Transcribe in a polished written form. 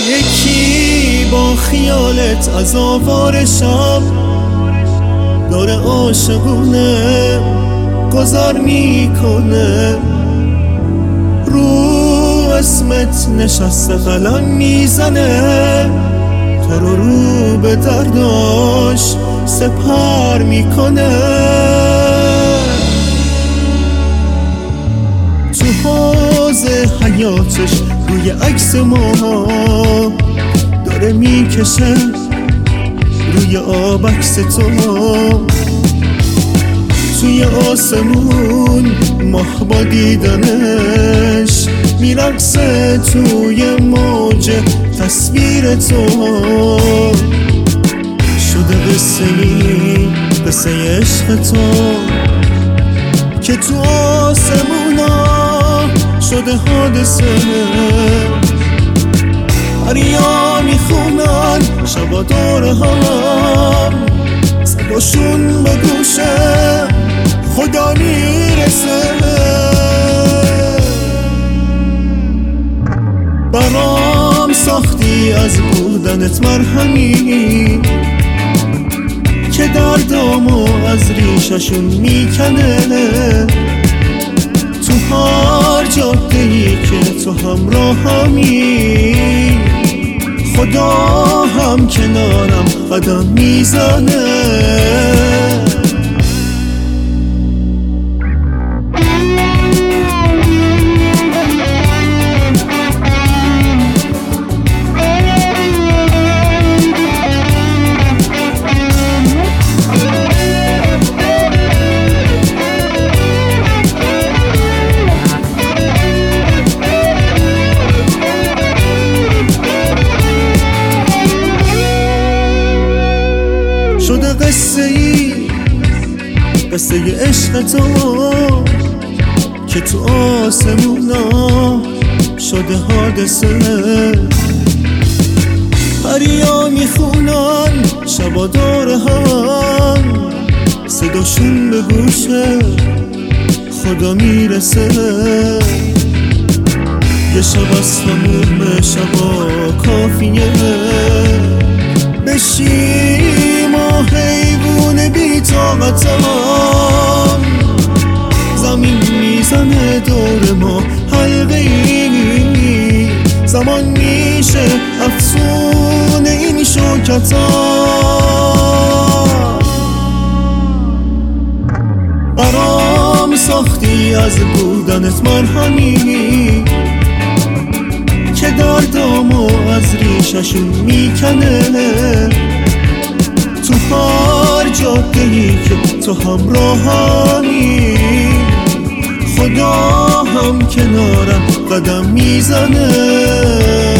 یکی با خیالت از آوار شب داره عاشقونه گذار میکنه، رو اسمت نشسته قلم میزنه، تو رو به درداش سپر میکنه. تو حوض حیاتش روی عکس ما داره میکشه روی آب عکس تو، توی آسمون ماه با دیدنش میرقصه توی موج تصویر تو. شده قصه عشق تو که تو آسمونا شده حادثه. دریا میخونن شبا دور هم، صداشون به گوشه خدا میرسه. برام ساختی از بودنت مرهمی که دردامو از ریششون میکنه. تو هر جاده‌ای که تو همراهمی خدا هم کنارم قدم میزنه. شده قصه عشق تو که تو آسمونا شده حادثه. دریا میخونن شبا دور هم، صداشون به گوشه خدا میرسه. یه شب از تموم شبا کافیه بشیم و حیوون بی طاقتم، زمین میزنه دور ما حلقه‌ای، زمان میشه افسون این شوکتم. برام ساختی از بودنت مرهمی که دردامو از ریششون میکنه. تو هر جاده‌ای که تو همراهمی خدا هم کنارم قدم میزنه.